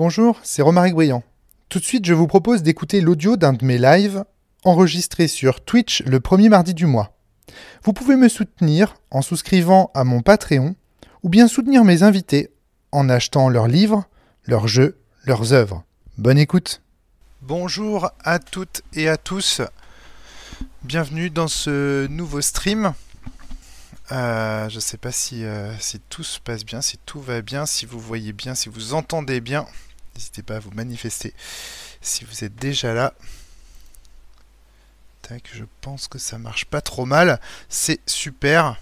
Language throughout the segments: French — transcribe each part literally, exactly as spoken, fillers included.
Bonjour, c'est Romaric Briand. Tout de suite, je vous propose d'écouter l'audio d'un de mes lives enregistré sur Twitch le premier mardi du mois. Vous pouvez me soutenir en souscrivant à mon Patreon ou bien soutenir mes invités en achetant leurs livres, leurs jeux, leurs œuvres. Bonne écoute. Bonjour à toutes et à tous. Bienvenue dans ce nouveau stream. Euh, je ne sais pas si, euh, si tout se passe bien, si tout va bien, si vous voyez bien, si vous entendez bien. N'hésitez pas à vous manifester si vous êtes déjà là. Tac, je pense que ça marche pas trop mal. C'est super.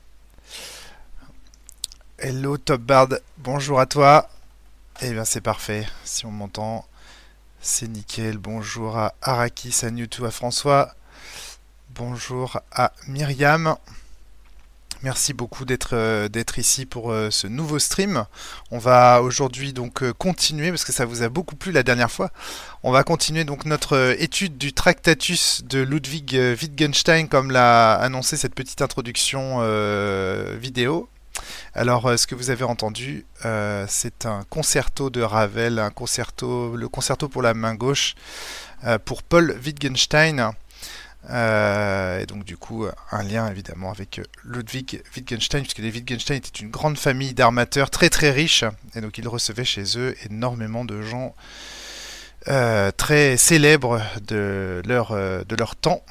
Hello Top Bard, bonjour à toi. Eh bien c'est parfait, si on m'entend, c'est nickel. Bonjour à Arakis, à Newtou, à François. Bonjour à Myriam. Merci beaucoup d'être euh, d'être ici pour euh, ce nouveau stream. On va aujourd'hui donc euh, continuer, parce que ça vous a beaucoup plu la dernière fois. On va continuer donc notre euh, étude du Tractatus de Ludwig euh, Wittgenstein, comme l'a annoncé cette petite introduction euh, vidéo. Alors, euh, ce que vous avez entendu, euh, c'est un concerto de Ravel, un concerto, le concerto pour la main gauche euh, pour Paul Wittgenstein. Euh, et donc du coup un lien évidemment avec Ludwig Wittgenstein, puisque les Wittgenstein étaient une grande famille d'armateurs très très riches, et donc ils recevaient chez eux énormément de gens euh, très célèbres de leur, euh, de leur temps.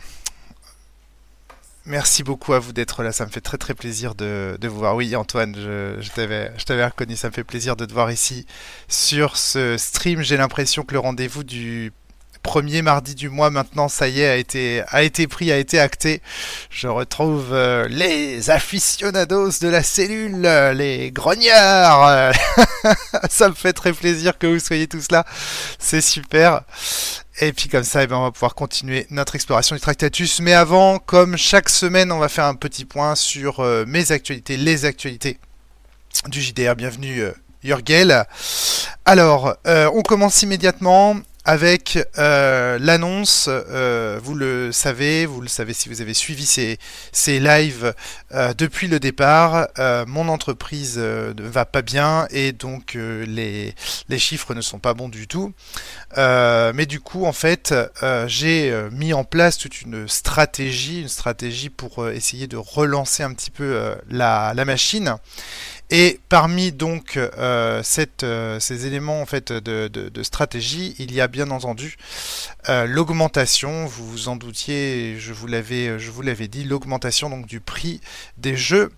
Merci beaucoup à vous d'être là, ça me fait très très plaisir de, de vous voir. Oui Antoine, je, je t'avais je t'avais reconnu, ça me fait plaisir de te voir ici sur ce stream. J'ai l'impression que le rendez-vous du premier mardi du mois maintenant, ça y est, a été, a été pris, a été acté. Je retrouve euh, les aficionados de la cellule, euh, les grognards. Euh, ça me fait très plaisir que vous soyez tous là. C'est super. Et puis comme ça, eh ben, on va pouvoir continuer notre exploration du Tractatus. Mais avant, comme chaque semaine, on va faire un petit point sur euh, mes actualités, les actualités du J D R. Bienvenue euh, Jurgel. Alors, euh, on commence immédiatement avec euh, l'annonce, euh, vous le savez, vous le savez si vous avez suivi ces, ces lives euh, depuis le départ, euh, mon entreprise euh, ne va pas bien et donc euh, les, les chiffres ne sont pas bons du tout. Euh, mais du coup, en fait, euh, j'ai mis en place toute une stratégie, une stratégie pour euh, essayer de relancer un petit peu euh, la, la machine. Et parmi donc euh, cette, euh, ces éléments en fait de, de, de stratégie, il y a bien entendu euh, l'augmentation. Vous vous en doutiez, je vous l'avais, je vous l'avais dit, l'augmentation donc du prix des jeux.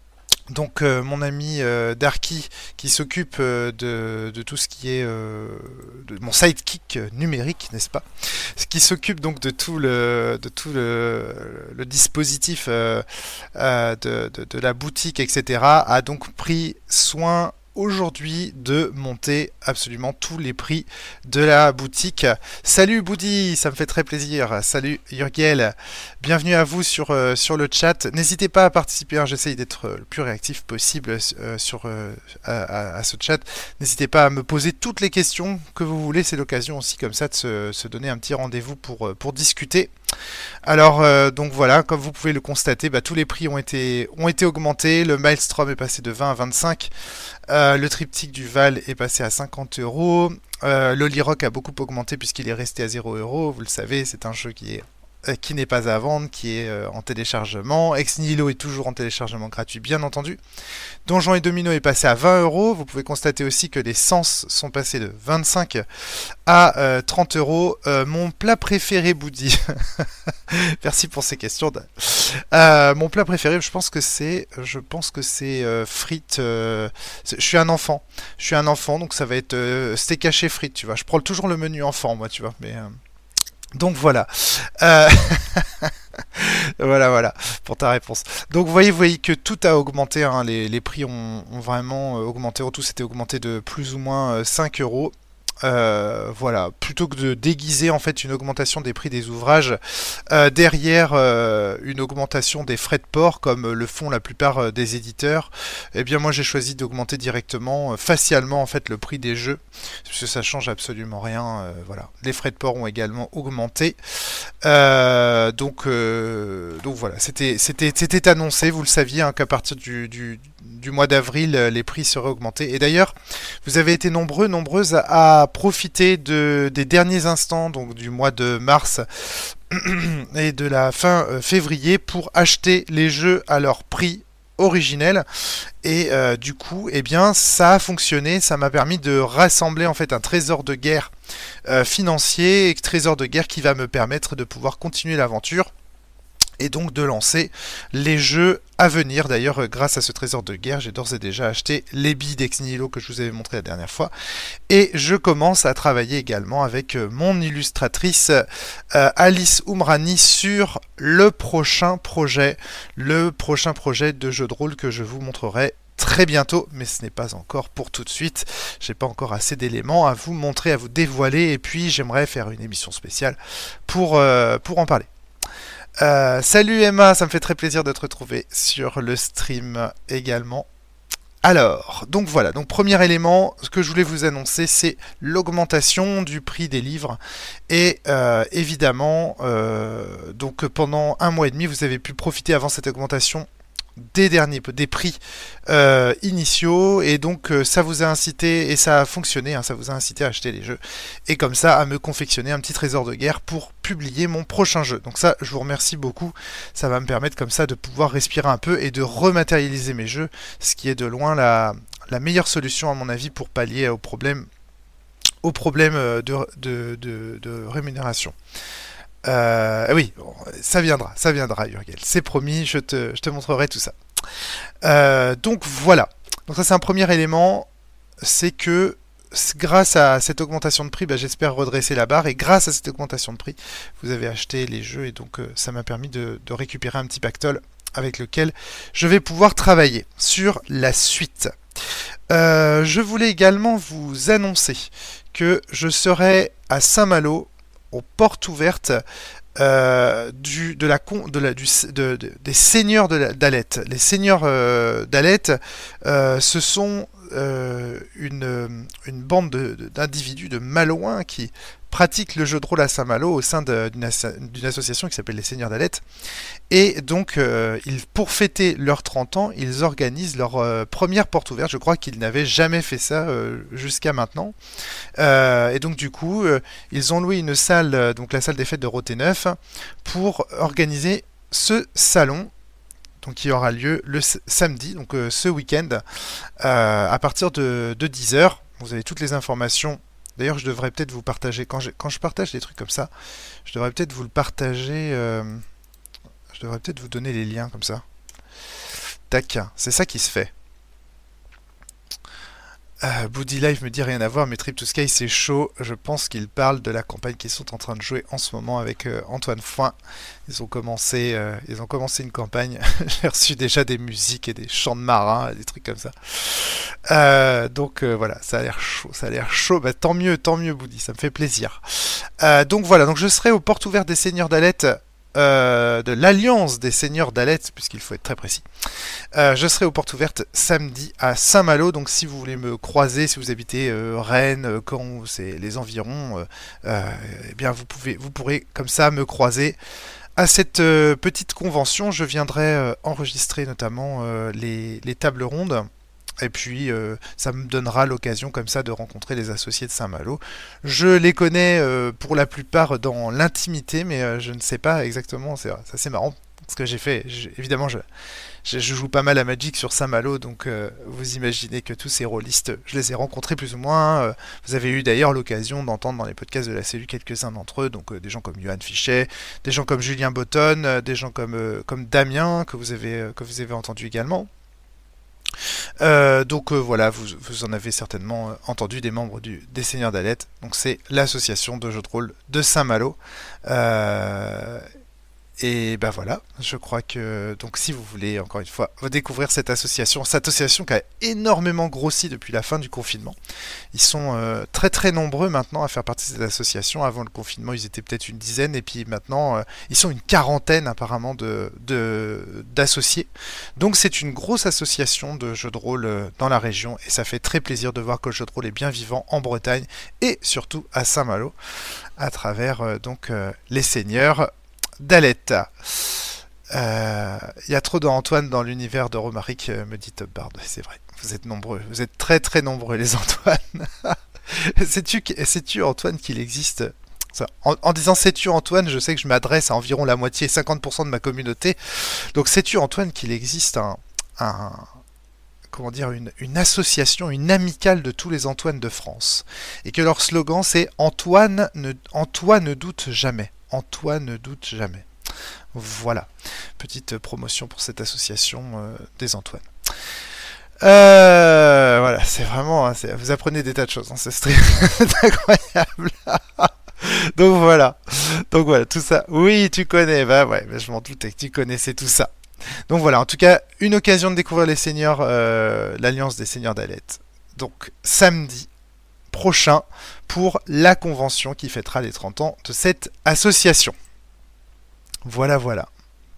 Donc euh, mon ami euh, Darky qui s'occupe euh, de, de tout ce qui est euh, de mon sidekick numérique, n'est-ce pas, qui s'occupe donc de tout le de tout le, le dispositif euh, euh, de, de, de la boutique, et cetera, a donc pris soin aujourd'hui de monter absolument tous les prix de la boutique. Salut Boudi, ça me fait très plaisir. Salut Jurgel, bienvenue à vous sur, euh, sur le chat. N'hésitez pas à participer, hein, j'essaye d'être le plus réactif possible euh, sur, euh, à, à, à ce chat. N'hésitez pas à me poser toutes les questions que vous voulez, c'est l'occasion aussi comme ça de se, se donner un petit rendez-vous pour, pour discuter. Alors euh, donc voilà, comme vous pouvez le constater, bah, tous les prix ont été, ont été augmentés. Le Maelstrom est passé de vingt à vingt-cinq. Euh, le triptyque du Val est passé à cinquante euros. Euh, L'Olirock a beaucoup augmenté puisqu'il est resté à zéro euros. Vous le savez, c'est un jeu qui est qui n'est pas à vendre, qui est euh, en téléchargement. Ex Nihilo est toujours en téléchargement gratuit, bien entendu. Donjons et Domino est passé à vingt euros. Vous pouvez constater aussi que les Sens sont passés de vingt-cinq à euh, trente euros. Euh, mon plat préféré, Boudi. Merci pour ces questions. Euh, mon plat préféré, je pense que c'est, je pense que c'est euh, frites. Euh, je suis un enfant. Je suis un enfant, donc ça va être euh, steak haché frites, tu vois. Je prends toujours le menu enfant, moi, tu vois. Mais euh, donc voilà. Euh... voilà, voilà, pour ta réponse. Donc vous voyez, vous voyez que tout a augmenté, hein, les, les prix ont, ont vraiment augmenté, en tout c'était augmenté de plus ou moins cinq euros. Euh, voilà, plutôt que de déguiser en fait une augmentation des prix des ouvrages euh, derrière euh, une augmentation des frais de port comme le font la plupart euh, des éditeurs, eh bien moi j'ai choisi d'augmenter directement, euh, facialement en fait le prix des jeux, parce que ça change absolument rien. Euh, voilà, les frais de port ont également augmenté. Euh, donc, euh, donc voilà, c'était c'était c'était annoncé, vous le saviez, hein, qu'à partir du, du du mois d'avril, les prix seraient augmentés. Et d'ailleurs, vous avez été nombreux, nombreuses à, à profiter de, des derniers instants, donc du mois de mars et de la fin euh, février, pour acheter les jeux à leur prix originel. Et euh, du coup, eh bien, ça a fonctionné. Ça m'a permis de rassembler en fait un trésor de guerre euh, financier, et trésor de guerre qui va me permettre de pouvoir continuer l'aventure et donc de lancer les jeux à venir. D'ailleurs, grâce à ce trésor de guerre, j'ai d'ores et déjà acheté les billes d'Ex Nihilo que je vous avais montré la dernière fois, et je commence à travailler également avec mon illustratrice euh, Alice Umrani sur le prochain projet, le prochain projet de jeu de rôle que je vous montrerai très bientôt, mais ce n'est pas encore pour tout de suite. J'ai pas encore assez d'éléments à vous montrer, à vous dévoiler, et puis j'aimerais faire une émission spéciale pour, euh, pour en parler. Euh, salut Emma, ça me fait très plaisir de te retrouver sur le stream également. Alors, donc voilà, donc premier élément, ce que je voulais vous annoncer, c'est l'augmentation du prix des livres. Et euh, évidemment, euh, donc pendant un mois et demi, vous avez pu profiter avant cette augmentation des derniers des prix euh, initiaux, et donc euh, ça vous a incité, et ça a fonctionné, hein, ça vous a incité à acheter les jeux, et comme ça à me confectionner un petit trésor de guerre pour publier mon prochain jeu. Donc ça, je vous remercie beaucoup, ça va me permettre comme ça de pouvoir respirer un peu et de rematérialiser mes jeux, ce qui est de loin la, la meilleure solution à mon avis pour pallier au problème, au problème de, de, de, de rémunération. Euh, oui, bon, ça viendra, ça viendra, Urgel. C'est promis, je te, je te montrerai tout ça. Euh, donc voilà. Donc ça, c'est un premier élément, c'est que grâce à cette augmentation de prix, bah, j'espère redresser la barre, et grâce à cette augmentation de prix, vous avez acheté les jeux, et donc euh, ça m'a permis de, de récupérer un petit pactole avec lequel je vais pouvoir travailler sur la suite. Euh, je voulais également vous annoncer que je serai à Saint-Malo aux portes ouvertes euh, du, de la, de la, du, de, de, des seigneurs d'Alette. Les seigneurs euh, d'Alette, euh, ce sont euh, une, une bande d'individus, de, de Malouins qui pratiquent le jeu de rôle à Saint-Malo au sein d'une association qui s'appelle les Seigneurs d'Alette. Et donc, euh, ils, pour fêter leurs trente ans, ils organisent leur euh, première porte ouverte. Je crois qu'ils n'avaient jamais fait ça euh, jusqu'à maintenant. Euh, et donc, du coup, euh, ils ont loué une salle, euh, donc la salle des fêtes de Roté-Neuf, pour organiser ce salon, donc qui aura lieu le samedi, donc euh, ce week-end, euh, à partir de, de dix heures. Vous avez toutes les informations. D'ailleurs, je devrais peut-être vous partager, quand je, quand je partage des trucs comme ça, je devrais peut-être vous le partager, euh, je devrais peut-être vous donner les liens comme ça. Tac, c'est ça qui se fait. Euh, Booty Life me dit rien à voir, mais Trip to Sky c'est chaud. Je pense qu'ils parlent de la campagne qu'ils sont en train de jouer en ce moment avec euh, Antoine Foin. Ils ont commencé, euh, ils ont commencé une campagne. J'ai reçu déjà des musiques et des chants de marins, des trucs comme ça. Euh, donc euh, voilà, ça a l'air chaud, ça a l'air chaud. Bah, tant mieux, tant mieux, Booty, ça me fait plaisir. Euh, donc voilà, donc je serai aux portes ouvertes des Seigneurs d'Alette. Euh, de l'Alliance des Seigneurs d'Alette, puisqu'il faut être très précis. Euh, je serai aux portes ouvertes samedi à Saint-Malo, donc si vous voulez me croiser, si vous habitez euh, Rennes, Caen, c'est les environs, euh, euh, eh bien vous pouvez, vous pourrez comme ça me croiser à cette euh, petite convention. Je viendrai euh, enregistrer notamment euh, les, les tables rondes. Et puis, euh, ça me donnera l'occasion comme ça de rencontrer les associés de Saint-Malo. Je les connais euh, pour la plupart dans l'intimité, mais euh, je ne sais pas exactement. C'est assez marrant ce que j'ai fait. Évidemment, je, je joue pas mal à Magic sur Saint-Malo, donc euh, vous imaginez que tous ces rôlistes, je les ai rencontrés plus ou moins. Euh, vous avez eu d'ailleurs l'occasion d'entendre dans les podcasts de la cellule quelques-uns d'entre eux, donc euh, des gens comme Johan Fichet, des gens comme Julien Botton, euh, des gens comme, euh, comme Damien, que vous avez, euh, que vous avez entendu également. Euh, donc euh, voilà, vous, vous en avez certainement euh, entendu des membres du, des Seigneurs d'Alette. Donc c'est l'association de jeux de rôle de Saint-Malo. Euh, et ben voilà, je crois que donc si vous voulez encore une fois découvrir cette association, cette association qui a énormément grossi depuis la fin du confinement. Ils sont euh, très très nombreux maintenant à faire partie de cette association. Avant le confinement, ils étaient peut-être une dizaine, et puis maintenant euh, ils sont une quarantaine apparemment de, de d'associés. Donc c'est une grosse association de jeux de rôle euh, dans la région, et ça fait très plaisir de voir que le jeu de rôle est bien vivant en Bretagne et surtout à Saint-Malo à travers euh, donc euh, les Seigneurs d'Alette. Euh, Il y a trop d'Antoine dans l'univers de Romaric, euh, me dit Top Bard. Ouais, c'est vrai, vous êtes nombreux, vous êtes très très nombreux les Antoine. Sais-tu, que- sais-tu Antoine qu'il existe ça, en, en disant sais-tu Antoine, je sais que je m'adresse à environ la moitié, cinquante pour cent de ma communauté. Donc sais-tu Antoine qu'il existe un, un- comment dire, une, une association, une amicale de tous les Antoine de France, et que leur slogan c'est Antoine ne, en toi ne doute jamais. En toi ne doute jamais. Voilà, petite promotion pour cette association euh, des Antoine. Euh, voilà, c'est vraiment, hein, c'est- vous apprenez des tas de choses dans ce stream, c'est incroyable. Donc voilà, donc voilà, tout ça. Oui, tu connais, bah ouais, bah je m'en doutais que tu connaissais tout ça. Donc voilà, en tout cas, une occasion de découvrir les seigneurs, euh, l'Alliance des Seigneurs d'Alette. Donc samedi prochain pour la convention qui fêtera les trente ans de cette association. Voilà, voilà.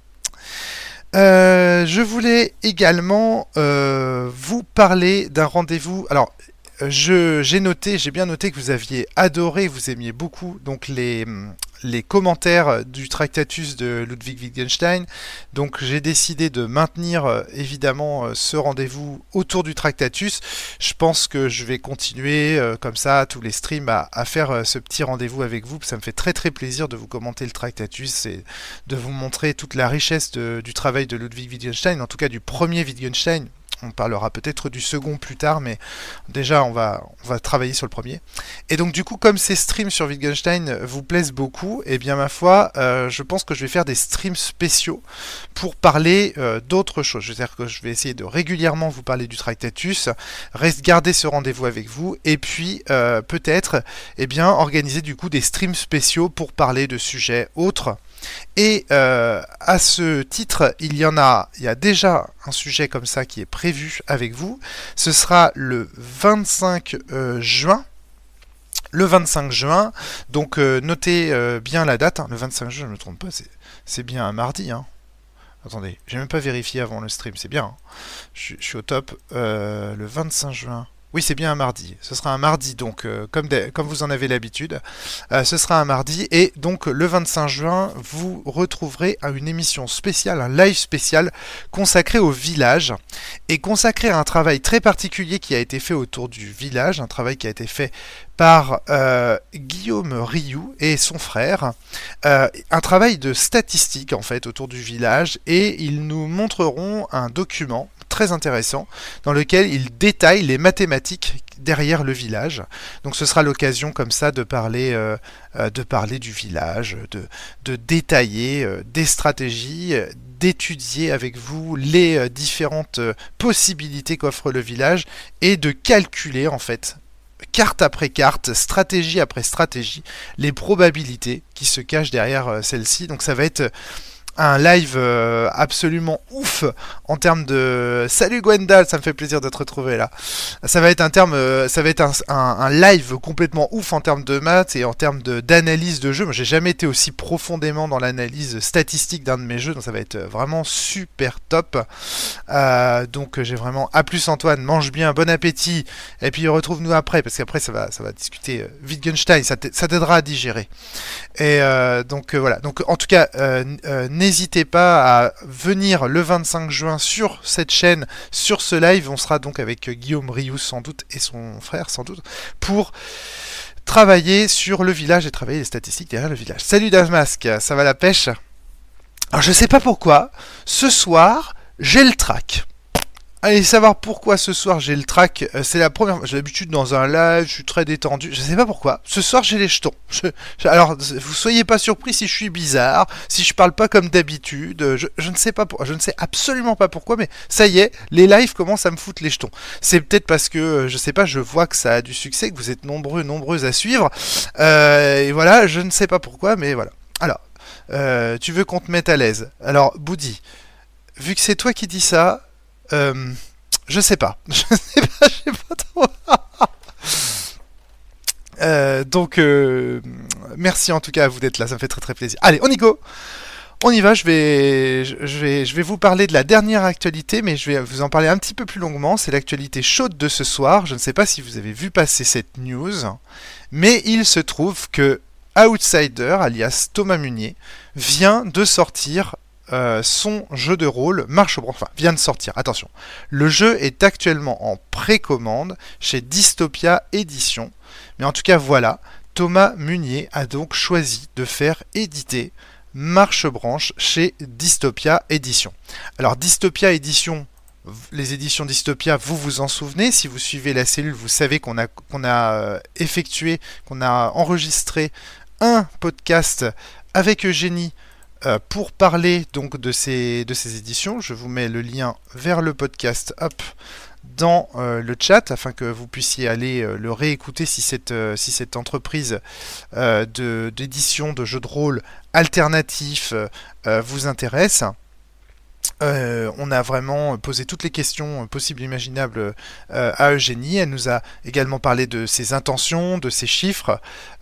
Euh, je voulais également euh, vous parler d'un rendez-vous. Alors, je, j'ai noté, j'ai bien noté que vous aviez adoré, vous aimiez beaucoup donc les, les commentaires du Tractatus de Ludwig Wittgenstein. Donc j'ai décidé de maintenir euh, évidemment euh, ce rendez-vous autour du Tractatus. Je pense que je vais continuer euh, comme ça tous les streams à, à faire euh, ce petit rendez-vous avec vous. Ça me fait très très plaisir de vous commenter le Tractatus et de vous montrer toute la richesse de- du travail de Ludwig Wittgenstein, en tout cas du premier Wittgenstein. On parlera peut-être du second plus tard, mais déjà on va, on va travailler sur le premier. Et donc du coup, comme ces streams sur Wittgenstein vous plaisent beaucoup, et eh bien ma foi, euh, je pense que je vais faire des streams spéciaux pour parler euh, d'autres choses. C'est-à-dire que je vais essayer de régulièrement vous parler du Tractatus, reste garder ce rendez-vous avec vous, et puis euh, peut-être eh bien organiser du coup des streams spéciaux pour parler de sujets autres. Et euh, à ce titre, il y en a, il y a déjà un sujet comme ça qui est prévu avec vous. Ce sera le vingt-cinq euh, juin. Le vingt-cinq juin, donc euh, notez euh, bien la date. Hein. Le vingt-cinq juin, je ne me trompe pas, c'est, c'est bien un mardi. Hein. Attendez, j'ai même pas vérifié avant le stream, c'est bien. Hein. Je, je suis au top. Euh, le vingt-cinq juin. Oui, c'est bien un mardi. Ce sera un mardi, donc euh, comme, des- comme vous en avez l'habitude. Euh, ce sera un mardi, et donc le vingt-cinq juin, vous retrouverez une émission spéciale, un live spécial consacré au village, et consacré à un travail très particulier qui a été fait autour du village, un travail qui a été fait par euh, Guillaume Rioux et son frère, euh, un travail de statistique en fait autour du village, et ils nous montreront un document très intéressant dans lequel ils détaillent les mathématiques derrière le village. Donc ce sera l'occasion comme ça de parler, euh, euh, de parler du village, de, de détailler euh, des stratégies, euh, d'étudier avec vous les euh, différentes euh, possibilités qu'offre le village, et de calculer en fait carte après carte, stratégie après stratégie, les probabilités qui se cachent derrière euh, celle-ci. Donc ça va être un live euh, absolument ouf en termes de... Salut Gwendal, ça me fait plaisir de te retrouver là. Ça va être un terme, euh, ça va être un, un, un live complètement ouf en termes de maths et en termes de, d'analyse de jeu. Moi, j'ai jamais été aussi profondément dans l'analyse statistique d'un de mes jeux, donc ça va être vraiment super top. Euh, donc j'ai vraiment... A plus Antoine, mange bien, bon appétit, et puis retrouve-nous après, parce qu'après ça va, ça va discuter euh, Wittgenstein, ça, ça t'aidera à digérer. Et euh, donc euh, voilà, donc en tout cas, euh, euh, n'hésitez pas à venir le vingt-cinq juin sur cette chaîne, sur ce live. On sera donc avec Guillaume Rioux sans doute et son frère sans doute pour travailler sur le village et travailler les statistiques derrière le village. Salut Damasque, ça va la pêche? Alors je sais pas pourquoi, ce soir j'ai le trac. Allez savoir pourquoi ce soir j'ai le trac. Euh, c'est la première fois. J'ai l'habitude dans un live, je suis très détendu. Je sais pas pourquoi. Ce soir j'ai les jetons. Je, je, alors vous soyez pas surpris si je suis bizarre, si je parle pas comme d'habitude. Je, je ne sais pas, pour, je ne sais absolument pas pourquoi, mais ça y est, les lives commencent à me foutre les jetons. C'est peut-être parce que je sais pas, je vois que ça a du succès, que vous êtes nombreux, nombreuses à suivre. Euh, et voilà, je ne sais pas pourquoi, mais voilà. Alors, euh, tu veux qu'on te mette à l'aise. Alors, Boudi, vu que c'est toi qui dis ça. Euh, je sais pas. Je sais pas, je sais pas trop. euh, donc, euh, merci en tout cas à vous d'être là, ça me fait très très plaisir. Allez, on y go. On y va, je vais, je vais, je vais vous parler de la dernière actualité, mais je vais vous en parler un petit peu plus longuement. C'est l'actualité chaude de ce soir. Je ne sais pas si vous avez vu passer cette news, mais il se trouve que Outsider, alias Thomas Munier, vient de sortir euh, son jeu de rôle Marchebranche, enfin vient de sortir, attention. Le jeu est actuellement en précommande chez Dystopia Édition, mais en tout cas voilà, Thomas Munier a donc choisi de faire éditer Marchebranche chez Dystopia Édition. Alors Dystopia Édition, les éditions Dystopia, vous vous en souvenez, si vous suivez la cellule, vous savez qu'on a, qu'on a effectué, qu'on a enregistré un podcast avec Eugénie euh, pour parler donc de ces, de ces éditions. Je vous mets le lien vers le podcast hop, dans euh, le chat afin que vous puissiez aller euh, le réécouter si cette, euh, si cette entreprise euh, de, d'édition de jeux de rôle alternatifs euh, vous intéresse. Euh, on a vraiment posé toutes les questions possibles et imaginables euh, à Eugénie. Elle nous a également parlé de ses intentions, de ses chiffres,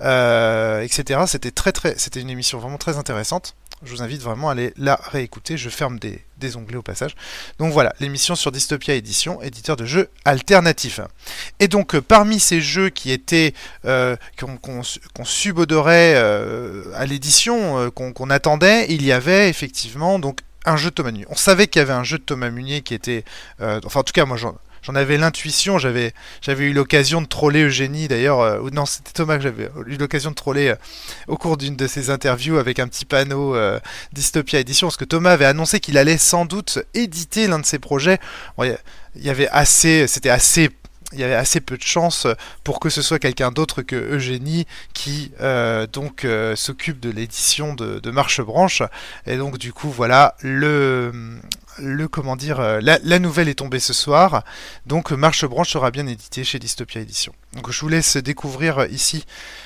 euh, et cetera. C'était très très, c'était une émission vraiment très intéressante. Je vous invite vraiment à aller la réécouter. Je ferme des, des onglets au passage. Donc voilà, l'émission sur Dystopia Édition, éditeur de jeux alternatifs. Et donc euh, parmi ces jeux qui étaient euh, qu'on, qu'on, qu'on subodorait euh, à l'édition, euh, qu'on, qu'on attendait, il y avait effectivement donc un jeu de Thomas Munier. On savait qu'il y avait un jeu de Thomas Munier qui était... Euh, enfin, en tout cas, moi, j'en, j'en avais l'intuition. J'avais, j'avais eu l'occasion de troller Eugénie, d'ailleurs. Euh, ou non, c'était Thomas que j'avais eu l'occasion de troller euh, au cours d'une de ses interviews avec un petit panneau euh, Dystopia Édition. Parce que Thomas avait annoncé qu'il allait sans doute éditer l'un de ses projets. Bon, il y avait assez... C'était assez... Il y avait assez peu de chance pour que ce soit quelqu'un d'autre que Eugénie qui euh, donc euh, s'occupe de l'édition de, de Marchebranche. Et donc du coup voilà, le, le comment dire, la, la nouvelle est tombée ce soir. Donc Marchebranche sera bien édité chez Dystopia Édition. Donc je vous laisse découvrir ici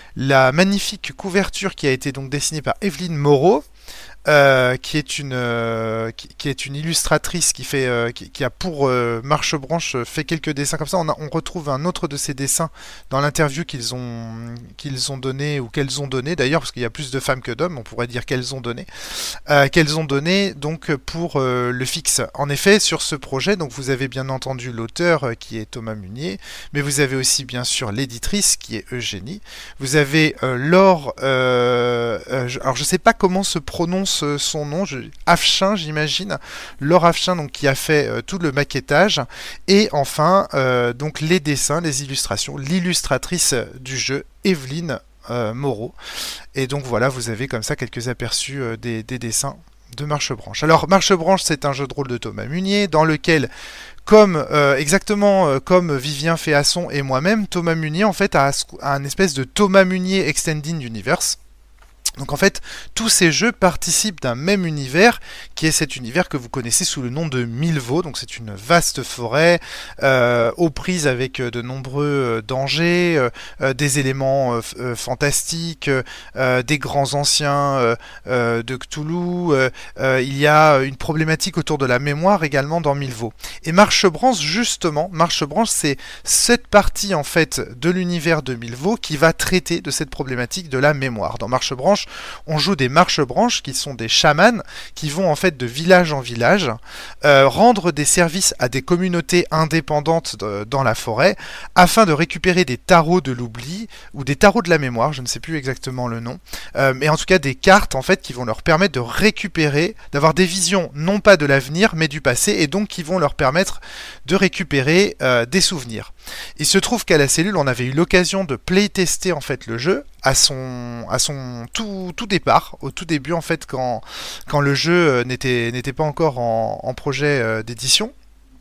la magnifique couverture qui a été donc dessinée par Evelyne Moreau. Euh, qui est une euh, qui, qui est une illustratrice qui fait euh, qui, qui a pour euh, Marchebranche fait quelques dessins comme ça. On, a, on retrouve un autre de ses dessins dans l'interview qu'ils ont qu'ils ont donné ou qu'elles ont donné d'ailleurs, parce qu'il y a plus de femmes que d'hommes, on pourrait dire qu'elles ont donné euh, qu'elles ont donné donc pour euh, le fixe. En effet, sur ce projet, donc vous avez bien entendu l'auteur euh, qui est Thomas Munier, mais vous avez aussi bien sûr l'éditrice qui est Eugénie. Vous avez euh, Laure, euh, euh, je, alors je sais pas comment se prononce son nom, je, Afchin j'imagine, Laure Afchin donc qui a fait euh, tout le maquettage, et enfin euh, donc les dessins, les illustrations, l'illustratrice du jeu Evelyne euh, Moreau. Et donc voilà, vous avez comme ça quelques aperçus euh, des, des dessins de Marchebranche. Alors Marchebranche, c'est un jeu de rôle de Thomas Munier dans lequel, comme euh, exactement euh, comme Vivien Féasson et moi-même, Thomas Munier en fait a, a un espèce de Thomas Munier Extended Universe. Donc en fait, tous ces jeux participent d'un même univers, qui est cet univers que vous connaissez sous le nom de Milvaux. Donc c'est une vaste forêt, euh, aux prises avec de nombreux euh, dangers, euh, euh, des éléments euh, euh, fantastiques, euh, des grands anciens euh, euh, de Cthulhu. Euh, euh, il y a une problématique autour de la mémoire également dans Milvaux. Et Marchebranche, justement, Marchebranche, c'est cette partie en fait de l'univers de Milvaux qui va traiter de cette problématique de la mémoire. Dans Marchebranche, on joue des marchebranches qui sont des chamans qui vont en fait de village en village euh, rendre des services à des communautés indépendantes de, dans la forêt afin de récupérer des tarots de l'oubli ou des tarots de la mémoire, je ne sais plus exactement le nom, euh, mais en tout cas des cartes en fait qui vont leur permettre de récupérer, d'avoir des visions non pas de l'avenir mais du passé, et donc qui vont leur permettre de récupérer euh, des souvenirs. Il se trouve qu'à la cellule on avait eu l'occasion de playtester en fait le jeu à son, à son tout, tout départ, au tout début en fait quand, quand le jeu n'était, n'était pas encore en, en projet euh, d'édition.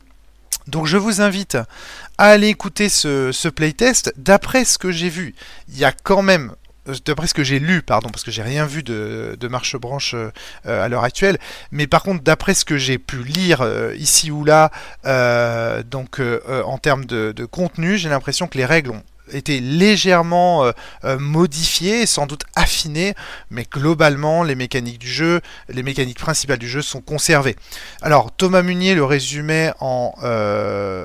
Donc je vous invite à aller écouter ce, ce playtest. D'après ce que j'ai vu, il y a quand même, d'après ce que j'ai lu, pardon, parce que j'ai rien vu de, de Marchebranche euh, à l'heure actuelle, mais par contre d'après ce que j'ai pu lire euh, ici ou là, euh, donc euh, en termes de, de contenu, j'ai l'impression que les règles ont été légèrement euh, euh, modifiées, sans doute affinées, mais globalement les mécaniques du jeu, les mécaniques principales du jeu sont conservées. Alors Thomas Munier le résumait en euh,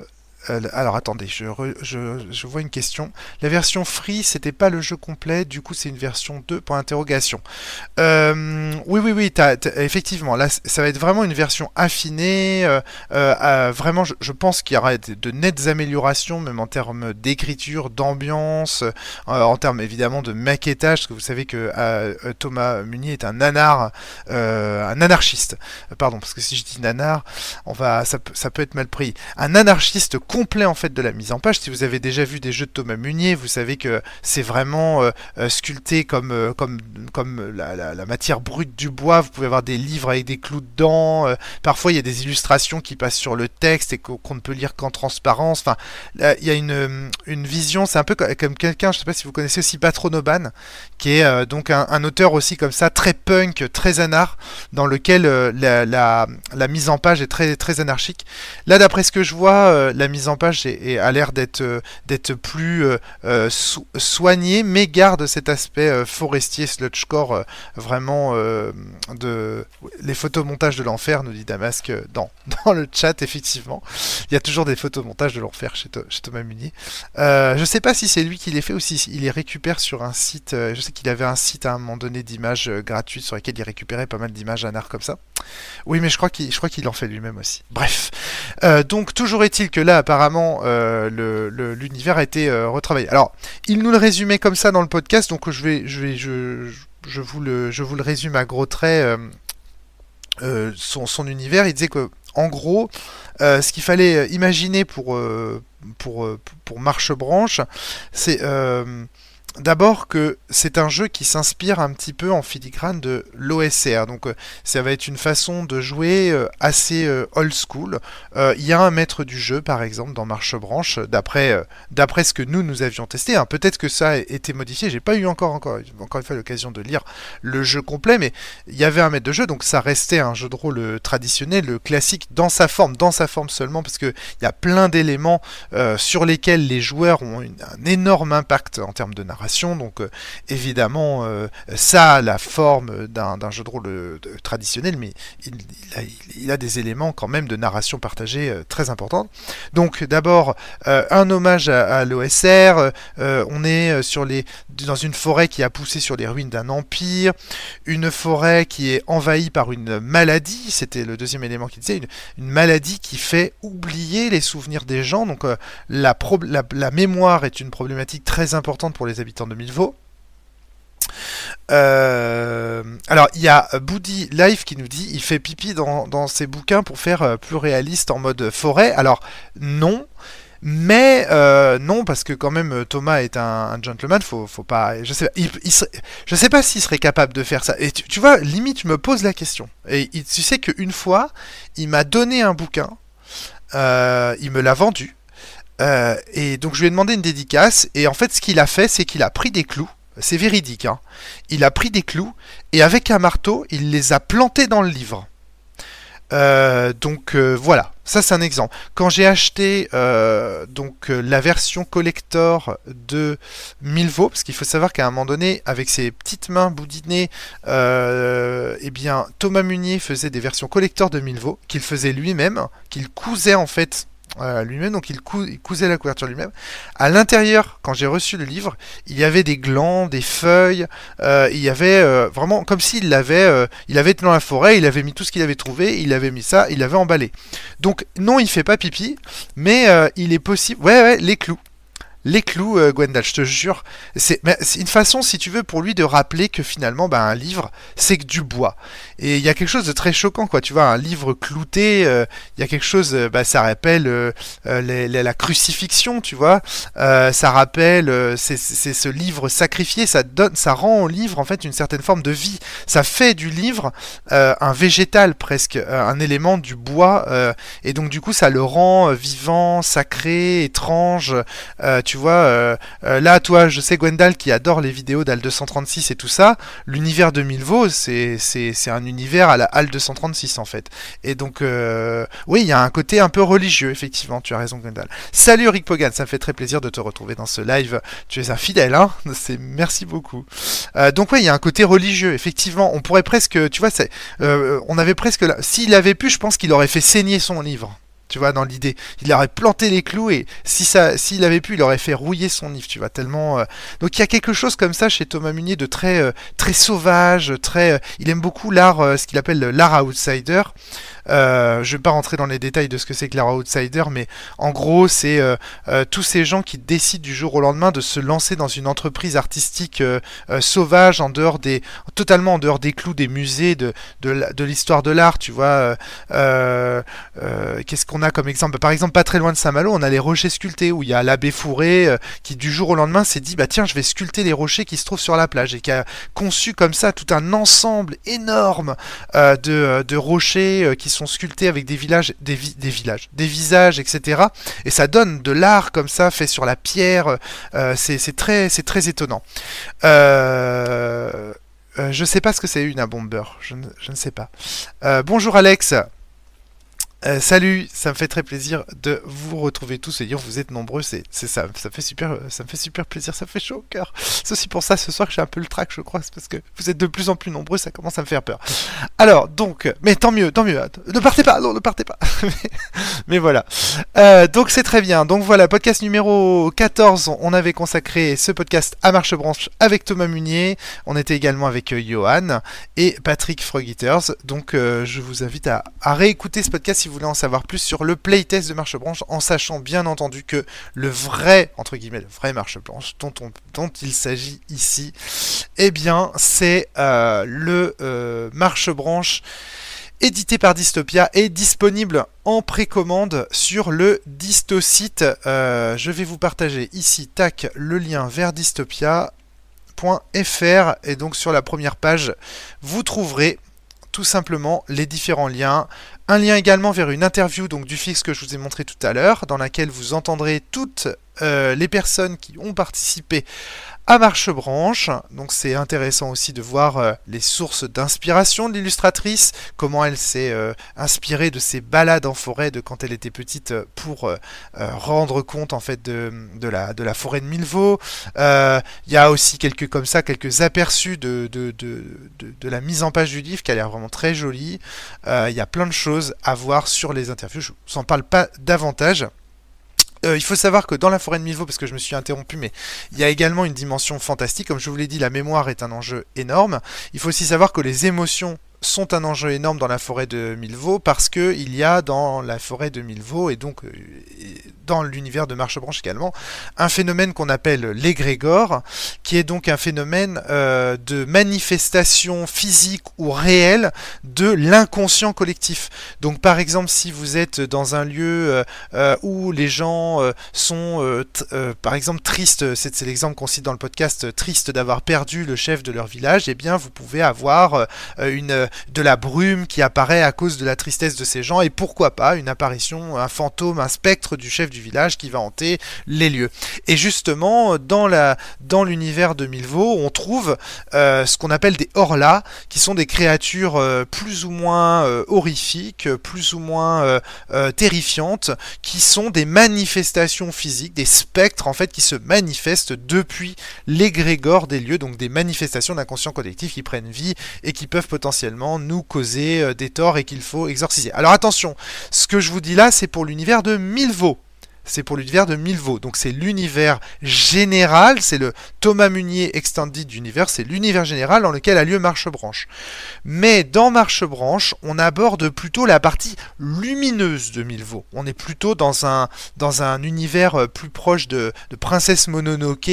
euh, alors attendez, je, re- je, je vois une question. La version free, c'était pas le jeu complet, du coup c'est une version deux pour interrogation. Euh, oui, oui, oui, t'as- t'as- effectivement, là c- ça va être vraiment une version affinée. Euh, euh, euh, vraiment, je, je pense qu'il y aura de, de nettes améliorations, même en termes d'écriture, d'ambiance, euh, en termes évidemment de maquettage, parce que vous savez que euh, euh, Thomas Munier est un nanar, euh, un anarchiste. Euh, Pardon, parce que si je dis nanar, on va, ça, peut- ça peut être mal pris. Un anarchiste complet en fait de la mise en page. Si vous avez déjà vu des jeux de Thomas Munier, vous savez que c'est vraiment euh, euh, sculpté comme, euh, comme, comme la, la- la matière brute du bois. Vous pouvez avoir des livres avec des clous dedans. Euh, parfois, il y a des illustrations qui passent sur le texte et qu'on qu'on ne peut lire qu'en transparence. Enfin, là, il y a une, euh, une vision. C'est un peu co- comme quelqu'un, je ne sais pas si vous connaissez aussi Patronoban, qui est euh, donc un, un auteur aussi comme ça, très punk, très anar, dans lequel euh, la, la, la mise en page est très, très anarchique. Là, d'après ce que je vois, euh, la mise en page est, est- a l'air d'être euh, d'être plus euh, euh, so- soignée, mais garde cet aspect euh, forestier, sludgecore, euh, vraiment euh, de les photomontages de l'enfer, nous dit Damasque euh, dans, dans le chat, effectivement. Il y a toujours des photomontages de l'enfer chez, To- chez Thomas Munier. Euh, je sais pas si c'est lui qui les fait ou si il les récupère sur un site. Euh, je sais qu'il avait un site à un moment donné d'images euh, gratuites sur lesquelles il récupérait pas mal d'images en art comme ça. Oui, mais je crois qu'il, je crois qu'il en fait lui-même aussi. Bref. Euh, donc, toujours est-il que là, apparemment, euh, le, le- l'univers a été euh, retravaillé. Alors, il nous le résumait comme ça dans le podcast, donc je vais, je vais, je, je vous le, je vous le résume à gros traits. Euh, euh, son, son univers, il disait que, en gros, euh, ce qu'il fallait imaginer pour, euh, pour, euh, pour Marche-Branche, c'est euh, d'abord que c'est un jeu qui s'inspire un petit peu en filigrane de l'O S R. Donc euh, ça va être une façon de jouer euh, assez euh, old school. Euh, Il y a un maître du jeu, par exemple, dans Marche-Branche, d'après euh, d'après ce que nous, nous avions testé. Hein. Peut-être que ça a été modifié. J'ai pas eu encore, encore, encore une fois l'occasion de lire le jeu complet, mais il y avait un maître de jeu, donc ça restait un jeu de rôle euh, traditionnel, le classique, dans sa forme, dans sa forme seulement, parce qu'il y a plein d'éléments euh, sur lesquels les joueurs ont une- un énorme impact en termes de narration. Donc euh, évidemment, euh, ça a la forme d'un d'un jeu de rôle euh, de- traditionnel, mais il, il a, il- il a des éléments quand même de narration partagée euh, très importants. Donc d'abord, euh, un hommage à, à l'O S R. Euh, on est euh, sur les, dans une forêt qui a poussé sur les ruines d'un empire, une forêt qui est envahie par une maladie. C'était le deuxième élément qu'il disait, une, une maladie qui fait oublier les souvenirs des gens. Donc euh, la, prob- la, la mémoire est une problématique très importante pour les habitants de Milvaux. Euh, alors, il y a Boody Life qui nous dit il fait pipi dans, dans ses bouquins pour faire euh, plus réaliste en mode forêt. Alors, non. Mais euh, non, parce que quand même euh, Thomas est un, un gentleman, faut, faut pas. Je sais, il, il serait- je sais pas s'il serait capable de faire ça. Et tu, tu vois, limite, je me pose la question. Et il- tu sais qu'une fois, il m'a donné un bouquin, euh, il me l'a vendu, euh, et donc je lui ai demandé une dédicace. Et en fait, ce qu'il a fait, c'est qu'il a pris des clous. C'est véridique, hein. Il a pris des clous et avec un marteau, il les a plantés dans le livre. Euh, donc euh, voilà, ça c'est un exemple. Quand j'ai acheté euh, donc euh, la version collector de Milvaux, parce qu'il faut savoir qu'à un moment donné, avec ses petites mains boudinées, euh, eh bien Thomas Munier faisait des versions collector de Milvaux qu'il faisait lui-même, qu'il cousait en fait. euh, lui-même, donc il, cou- il cousait la couverture lui-même. À l'intérieur, quand j'ai reçu le livre, il y avait des glands, des feuilles, euh, il y avait euh, vraiment comme s'il l'avait, euh, il avait été dans la forêt, il avait mis tout ce qu'il avait trouvé, il avait mis ça, il avait emballé. Donc non, il fait pas pipi, mais euh, il est possible, ouais, ouais, les clous. Les clous, euh, Gwendal, je te jure. C'est, mais c'est une façon, si tu veux, pour lui de rappeler que finalement, bah, un livre, c'est que du bois. Et il y a quelque chose de très choquant, quoi. Tu vois, un livre clouté, euh, il y a quelque chose, euh, bah, ça rappelle euh, euh, les- les- la crucifixion, tu vois. Euh, ça rappelle, euh, c'est, c'est ce livre sacrifié, ça donne, ça rend au livre, en fait, une certaine forme de vie. Ça fait du livre euh, un végétal, presque, euh, un élément du bois. Euh, et donc, du coup, ça le rend euh, vivant, sacré, étrange. Euh, tu vois, euh, euh, là, toi, je sais, Gwendal, qui adore les vidéos d'Al deux cent trente-six et tout ça, l'univers de Milvaux, c'est, c'est, c'est un univers à la Al deux cent trente-six, en fait. Et donc, euh, oui, il y a un côté un peu religieux, effectivement, tu as raison, Gwendal. Salut, Rick Pogan, ça me fait très plaisir de te retrouver dans ce live. Tu es un fidèle, hein. C'est, merci beaucoup. Euh, donc, oui, il y a un côté religieux, effectivement. On pourrait presque, tu vois, c'est, euh, on avait presque, là, s'il avait pu, je pense qu'il aurait fait saigner son livre. Tu vois, dans l'idée, il aurait planté les clous et si ça, s'il avait pu, il aurait fait rouiller son livre, tu vois, tellement. euh, Donc il y a quelque chose comme ça chez Thomas Munier de très, euh, très sauvage, très. euh, Il aime beaucoup l'art, euh, ce qu'il appelle l'art outsider. Euh, je ne vais pas rentrer dans les détails de ce que c'est que l'art outsider, mais en gros, c'est euh, euh, tous ces gens qui décident du jour au lendemain de se lancer dans une entreprise artistique euh, euh, sauvage, en dehors des, totalement en dehors des clous des musées, de, de, la- de l'histoire de l'art, tu vois. euh, euh, euh, Qu'est-ce qu'on a comme exemple? Par exemple, pas très loin de Saint-Malo, on a les rochers sculptés, où il y a l'abbé Fourré euh, qui, du jour au lendemain, s'est dit, bah tiens, je vais sculpter les rochers qui se trouvent sur la plage, et qui a conçu comme ça tout un ensemble énorme euh, de, euh, de rochers euh, qui sont sculptés avec des villages, des, vi- des villages, des visages, et cetera. Et ça donne de l'art comme ça, fait sur la pierre. Euh, c'est c'est très, c'est très étonnant. Euh, euh, je sais pas ce que c'est une un bomber. Je ne, je ne sais pas. Euh, bonjour Alex. Euh, salut, ça me fait très plaisir de vous retrouver tous et dire vous êtes nombreux, c'est c'est ça, ça fait super, ça me fait super plaisir, ça me fait chaud au cœur. C'est aussi pour ça ce soir que j'ai un peu le trac, je crois, c'est parce que vous êtes de plus en plus nombreux, ça commence à me faire peur. Alors donc, mais tant mieux, tant mieux, ne partez pas, non, ne partez pas. mais, mais voilà. Euh, donc c'est très bien. Donc voilà, podcast numéro quatorze, on avait consacré ce podcast à Marche Branche avec Thomas Munier. On était également avec euh, Johan et Patrick Frog-Eaters. Donc euh, je vous invite à, à réécouter ce podcast si vous voulez en savoir plus sur le playtest de Marche Branche, en sachant bien entendu que le vrai, entre guillemets, le vrai Marche Branche dont, on- dont il s'agit ici, eh bien c'est euh, le euh, Marche Branche édité par Dystopia et disponible en précommande sur le Distosite. Euh, je vais vous partager ici, tac, le lien vers dystopia point f r et donc sur la première page, vous trouverez tout simplement les différents liens. Un lien également vers une interview donc du fixe que je vous ai montré tout à l'heure, dans laquelle vous entendrez toutes euh, les personnes qui ont participé à Marche Branche. Donc c'est intéressant aussi de voir euh, les sources d'inspiration de l'illustratrice, comment elle s'est euh, inspirée de ses balades en forêt de quand elle était petite euh, pour euh, euh, rendre compte en fait de, de, la, de la forêt de Milvaux. Euh, Il y a aussi quelques comme ça, quelques aperçus de, de, de, de, de la mise en page du livre qui a l'air vraiment très jolie. Euh, Il y a plein de choses à voir sur les interviews, je ne vous en parle pas davantage. Euh, il faut savoir que dans la forêt de Milvaux, parce que je me suis interrompu, mais il y a également une dimension fantastique. Comme je vous l'ai dit, la mémoire est un enjeu énorme. Il faut aussi savoir que les émotions sont un enjeu énorme dans la forêt de Milvaux, parce que il y a dans la forêt de Milvaux, et donc euh, dans l'univers de Marche Branche également, un phénomène qu'on appelle l'égrégore, qui est donc un phénomène euh, de manifestation physique ou réelle de l'inconscient collectif. Donc par exemple, si vous êtes dans un lieu euh, euh, où les gens euh, sont euh, t- euh, par exemple tristes, c'est, c'est l'exemple qu'on cite dans le podcast, euh, tristes d'avoir perdu le chef de leur village, eh bien vous pouvez avoir euh, une, de la brume qui apparaît à cause de la tristesse de ces gens, et pourquoi pas une apparition, un fantôme, un spectre du chef du village qui va hanter les lieux. Et justement, dans, la, dans l'univers de Milvaux, on trouve euh, ce qu'on appelle des horlas, qui sont des créatures euh, plus ou moins euh, horrifiques, plus ou moins euh, euh, terrifiantes, qui sont des manifestations physiques, des spectres en fait qui se manifestent depuis l'égrégore des lieux, donc des manifestations d'inconscient collectif qui prennent vie et qui peuvent potentiellement nous causer euh, des torts et qu'il faut exorciser. Alors attention, ce que je vous dis là, c'est pour l'univers de Milvaux. C'est pour l'univers de Milvaux. Donc c'est l'univers général, c'est le Thomas Munier Extended Universe, c'est l'univers général dans lequel a lieu Marche Branche. Mais dans Marche Branche, on aborde plutôt la partie lumineuse de Milvaux. On est plutôt dans un, dans un univers plus proche de, de Princesse Mononoke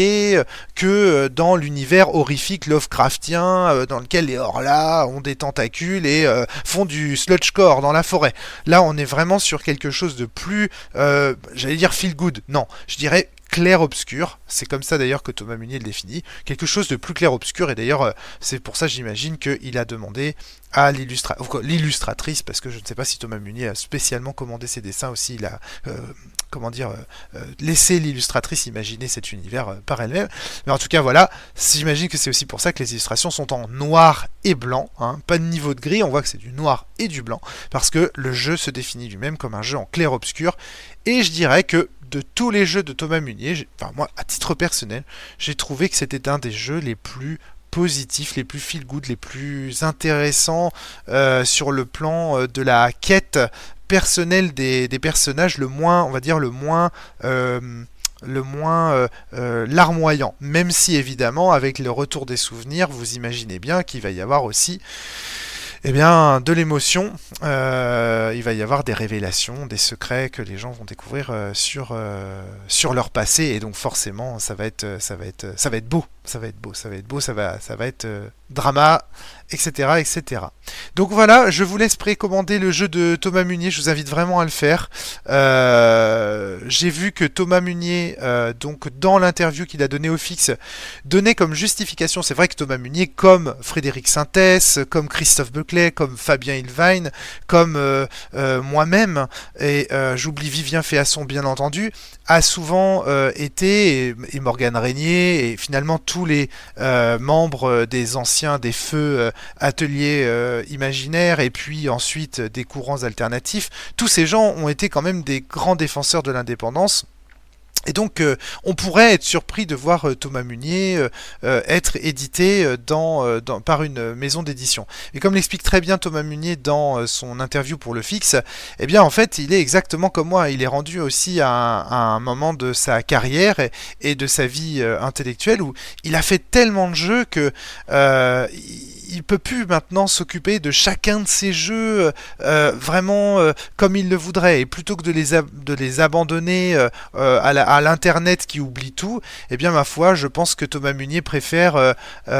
que dans l'univers horrifique Lovecraftien, dans lequel les horlas ont des tentacules et euh, font du sludgecore dans la forêt. Là, on est vraiment sur quelque chose de plus, euh, j'allais dire feel good. Non, je dirais clair-obscur. C'est comme ça d'ailleurs que Thomas Munier le définit. Quelque chose de plus clair-obscur. Et d'ailleurs, euh, c'est pour ça, j'imagine, qu'il a demandé à l'illustra- ou quoi, l'illustratrice, parce que je ne sais pas si Thomas Munier a spécialement commandé ses dessins aussi. Il a, euh, comment dire, euh, euh, laissé l'illustratrice imaginer cet univers euh, par elle-même. Mais en tout cas, voilà. J'imagine que c'est aussi pour ça que les illustrations sont en noir et blanc. Hein, pas de niveau de gris. On voit que c'est du noir et du blanc. Parce que le jeu se définit lui-même comme un jeu en clair-obscur. Et je dirais que de tous les jeux de Thomas Munier, enfin moi, à titre personnel, j'ai trouvé que c'était un des jeux les plus positifs, les plus feel good, les plus intéressants euh, sur le plan euh, de la quête personnel des, des personnages le moins, on va dire, le moins... Euh, le moins euh, euh, larmoyant, même si évidemment avec le retour des souvenirs, vous imaginez bien qu'il va y avoir aussi eh bien, de l'émotion, euh, il va y avoir des révélations, des secrets que les gens vont découvrir euh, sur, euh, sur leur passé, et donc forcément ça va être, ça va être, ça va être beau, ça va être beau, ça va être beau, ça va, ça va être euh, drama, et cetera, et cetera. Donc voilà, je vous laisse précommander le jeu de Thomas Munier, je vous invite vraiment à le faire. Euh, j'ai vu que Thomas Munier, euh, donc dans l'interview qu'il a donnée au Fix, donnait comme justification, c'est vrai que Thomas Munier, comme Frédéric Sintès, comme Christophe Beuclet, comme Fabien Ilvain, comme euh, euh, moi-même, et euh, j'oublie Vivien Féasson bien entendu, a souvent euh, été, et, et Morgane Régnier, et finalement tous les euh, membres des anciens des feux euh, ateliers euh, imaginaires, et puis ensuite euh, des courants alternatifs, tous ces gens ont été quand même des grands défenseurs de l'indépendance. Et donc, euh, on pourrait être surpris de voir euh, Thomas Munier euh, euh, être édité euh, dans, euh, dans, par une maison d'édition. Et comme l'explique très bien Thomas Munier dans euh, son interview pour le Fix, eh bien, en fait, il est exactement comme moi. Il est rendu aussi à un, à un moment de sa carrière et, et de sa vie euh, intellectuelle où il a fait tellement de jeux que euh, il peut plus maintenant s'occuper de chacun de ces jeux euh, vraiment euh, comme il le voudrait. Et plutôt que de les, ab- de les abandonner euh, euh, à la à l'internet qui oublie tout, eh bien ma foi, je pense que Thomas Munier préfère euh,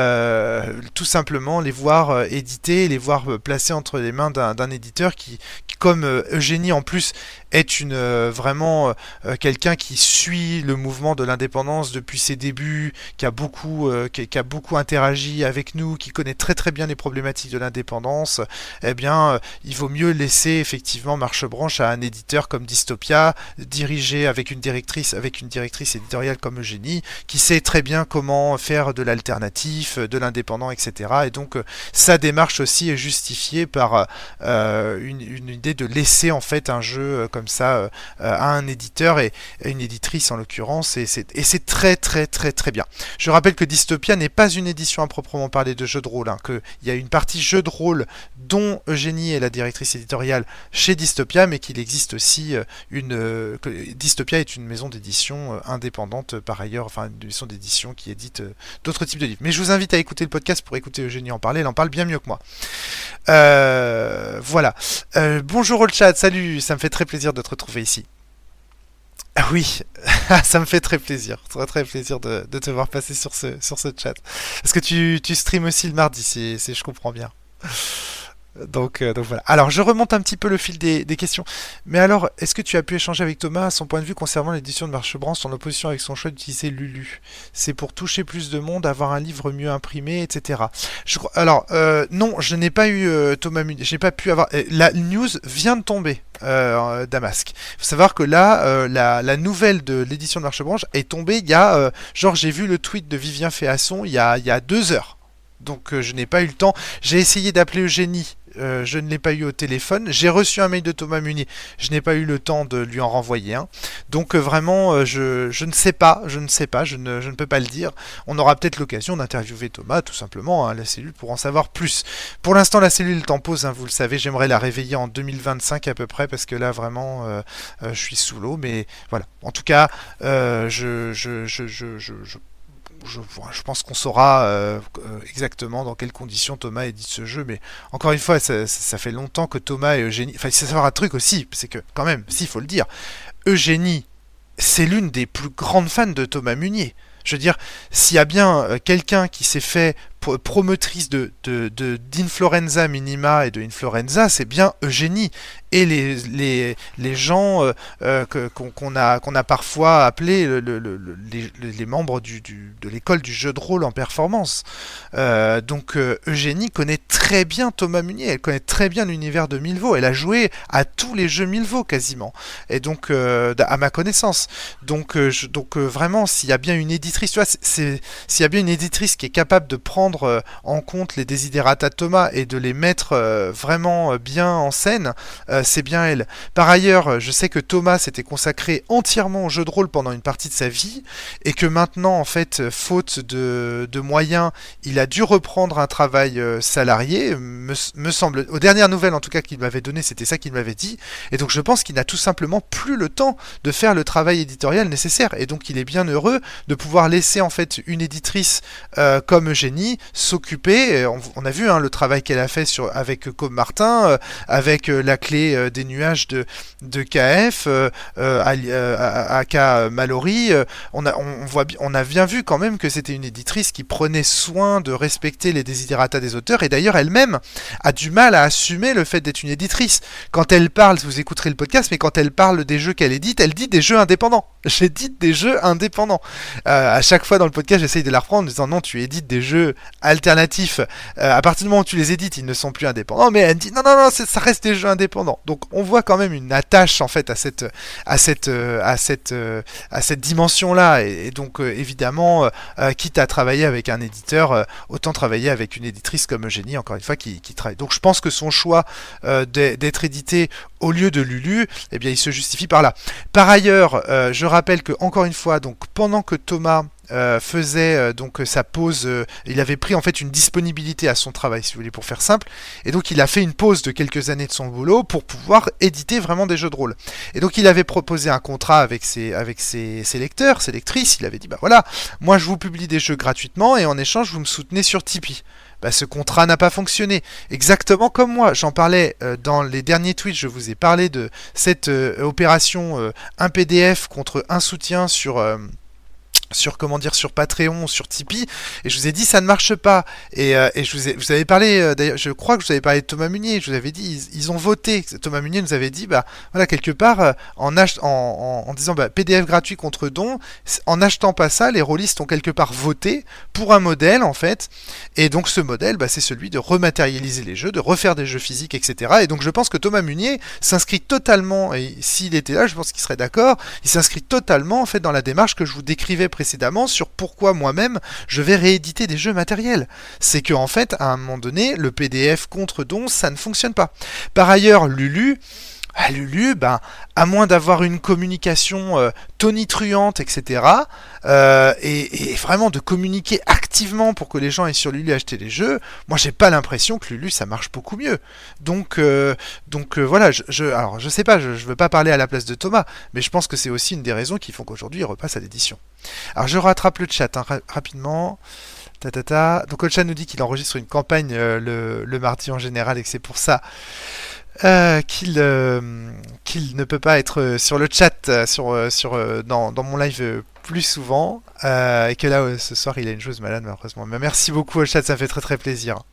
euh, tout simplement les voir euh, édités, les voir euh, placés entre les mains d'un, d'un éditeur qui, qui comme euh, Eugénie en plus est une euh, vraiment euh, quelqu'un qui suit le mouvement de l'indépendance depuis ses débuts, qui a beaucoup euh, qui, qui a beaucoup interagi avec nous, qui connaît très très bien les problématiques de l'indépendance. Eh bien, euh, il vaut mieux laisser effectivement marche blanche à un éditeur comme Dystopia, dirigé avec une directrice avec une directrice éditoriale comme Eugénie, qui sait très bien comment faire de l'alternatif, de l'indépendant, et cetera. Et donc euh, sa démarche aussi est justifiée par euh, une, une idée de laisser en fait un jeu euh, comme ça euh, à un éditeur et à une éditrice en l'occurrence, et c'est, et c'est très très très très bien. Je rappelle que Dystopia n'est pas une édition à proprement parler de jeux de rôle, hein, qu'il y a une partie jeu de rôle dont Eugénie est la directrice éditoriale chez Dystopia, mais qu'il existe aussi euh, une... Euh, que Dystopia est une maison d'édition euh, indépendante par ailleurs, enfin une maison d'édition qui édite euh, d'autres types de livres. Mais je vous invite à écouter le podcast pour écouter Eugénie en parler, elle en parle bien mieux que moi. Euh, voilà. Euh, bonjour au chat, salut, ça me fait très plaisir de te retrouver ici. Ah oui, ça me fait très plaisir, très très plaisir de, de te voir passer sur ce, sur ce chat. Parce que tu, tu streams aussi le mardi, c'est, c'est, je comprends bien. Donc, euh, donc voilà. Alors je remonte un petit peu le fil des, des questions. Mais alors, est-ce que tu as pu échanger avec Thomas à son point de vue concernant l'édition de Marchebranche en opposition avec son choix d'utiliser Lulu? C'est pour toucher plus de monde, avoir un livre mieux imprimé, et cetera. Je, alors euh, non, je n'ai pas eu euh, Thomas Munier, j'ai pas pu avoir. Euh, la news vient de tomber, euh, Damasque. Il faut savoir que là, euh, la, la nouvelle de l'édition de Marchebranche est tombée il y a, euh, genre j'ai vu le tweet de Vivien Féasson il y a, il y a deux heures. Donc euh, je n'ai pas eu le temps. J'ai essayé d'appeler Eugénie. Euh, je ne l'ai pas eu au téléphone. J'ai reçu un mail de Thomas Munier. Je n'ai pas eu le temps de lui en renvoyer un. Donc euh, vraiment, euh, je, je ne sais pas, je ne sais pas, je ne, je ne peux pas le dire. On aura peut-être l'occasion d'interviewer Thomas, tout simplement, hein, la cellule, pour en savoir plus. Pour l'instant, la cellule est en pause, hein, vous le savez. J'aimerais la réveiller en deux mille vingt-cinq à peu près, parce que là, vraiment, euh, euh, je suis sous l'eau. Mais voilà. En tout cas, euh, je, je, je, je, je, je Je, je pense qu'on saura euh, exactement dans quelles conditions Thomas édite ce jeu, mais encore une fois, ça, ça fait longtemps que Thomas et Eugénie... Enfin, il faut savoir un truc aussi, c'est que, quand même, si, il faut le dire, Eugénie, c'est l'une des plus grandes fans de Thomas Munier. Je veux dire, s'il y a bien euh, quelqu'un qui s'est fait promotrice de, de, de, d'Influenza Minima et de Influenza, c'est bien Eugénie. Et les, les, les gens euh, euh, que, qu'on, qu'on, a, qu'on a parfois appelés le, le, le, les, les membres du, du, de l'école du jeu de rôle en performance. Euh, donc euh, Eugénie connaît très bien Thomas Munier, elle connaît très bien l'univers de Milvaux, elle a joué à tous les jeux Milvaux quasiment, et donc euh, à ma connaissance. Donc, euh, je, donc euh, vraiment, s'il y a bien une éditrice, tu vois, c'est, c'est, s'il y a bien une éditrice qui est capable de prendre prendre euh, en compte les desiderata de Thomas et de les mettre euh, vraiment bien en scène, euh, c'est bien elle. Par ailleurs, je sais que Thomas s'était consacré entièrement au jeu de rôle pendant une partie de sa vie, et que maintenant, en fait, faute de, de moyens, il a dû reprendre un travail euh, salarié, me, me semble, aux dernières nouvelles en tout cas qu'il m'avait donné, c'était ça qu'il m'avait dit, et donc je pense qu'il n'a tout simplement plus le temps de faire le travail éditorial nécessaire, et donc il est bien heureux de pouvoir laisser en fait une éditrice euh, comme Eugénie s'occuper. On, on a vu hein, le travail qu'elle a fait sur, avec Com Martin, euh, avec euh, la clé euh, des nuages de, de K F, euh, euh, aka Mallory. Euh, on, a, on, voit, on a bien vu quand même que c'était une éditrice qui prenait soin de respecter les desiderata des auteurs, et d'ailleurs elle-même a du mal à assumer le fait d'être une éditrice. Quand elle parle, vous écouterez le podcast, mais quand elle parle des jeux qu'elle édite, elle dit des jeux indépendants. J'édite des jeux indépendants. Euh, à chaque fois dans le podcast, j'essaye de la reprendre en disant non, tu édites des jeux alternatifs. Euh, à partir du moment où tu les édites, ils ne sont plus indépendants. Mais elle me dit non, non, non, ça reste des jeux indépendants. Donc on voit quand même une attache en fait à cette, à cette, à cette, à cette dimension-là. Et, et donc euh, évidemment, euh, quitte à travailler avec un éditeur, euh, autant travailler avec une éditrice comme Eugénie, encore une fois, qui, qui travaille. Donc je pense que son choix euh, d'être édité au lieu de Lulu, eh bien, il se justifie par là. Par ailleurs, euh, je rappelle que encore une fois, donc pendant que Thomas euh, faisait euh, donc sa pause, euh, il avait pris en fait une disponibilité à son travail, si vous voulez, pour faire simple, et donc il a fait une pause de quelques années de son boulot pour pouvoir éditer vraiment des jeux de rôle. Et donc il avait proposé un contrat avec ses avec ses, ses lecteurs, ses lectrices. Il avait dit bah voilà, moi je vous publie des jeux gratuitement et en échange vous me soutenez sur Tipeee. Bah, ce contrat n'a pas fonctionné. Exactement comme moi. J'en parlais euh, dans les derniers tweets. Je vous ai parlé de cette euh, opération euh, un P D F contre un soutien sur... Euh, sur comment dire sur Patreon, sur Tipeee, et je vous ai dit ça ne marche pas, et, euh, et je vous ai, vous avez parlé euh, d'ailleurs, je crois que je vous avais parlé de Thomas Munier, je vous avais dit ils, ils ont voté. Thomas Munier nous avait dit bah voilà, quelque part euh, en, ach- en, en, en disant bah, P D F gratuit contre don, en n'achetant pas ça, les rôlistes ont quelque part voté pour un modèle en fait, et donc ce modèle bah, c'est celui de rematérialiser les jeux, de refaire des jeux physiques, etc. Et donc je pense que Thomas Munier s'inscrit totalement, et s'il était là je pense qu'il serait d'accord, il s'inscrit totalement en fait dans la démarche que je vous décrivais précédemment précédemment sur pourquoi moi-même je vais rééditer des jeux matériels. C'est que en fait, à un moment donné, le P D F contre don, ça ne fonctionne pas. Par ailleurs, Lulu, à Lulu, ben, à moins d'avoir une communication euh, tonitruante, et cetera, euh, et, et vraiment de communiquer activement pour que les gens aient sur Lulu acheter les jeux, moi j'ai pas l'impression que Lulu ça marche beaucoup mieux. Donc, euh, donc euh, voilà, je, je, alors je sais pas, je, je veux pas parler à la place de Thomas, mais je pense que c'est aussi une des raisons qui font qu'aujourd'hui il repasse à l'édition. Alors je rattrape le chat hein, ra- rapidement. Ta, ta, ta. Donc Olchan nous dit qu'il enregistre une campagne euh, le, le mardi en général et que c'est pour ça euh, qu'il euh, qu'il ne peut pas être euh, sur le chat euh, sur, euh, sur, euh, dans, dans mon live euh, plus souvent euh, et que là euh, ce soir il a une chose malade malheureusement. Mais merci beaucoup au chat, ça me fait très très plaisir.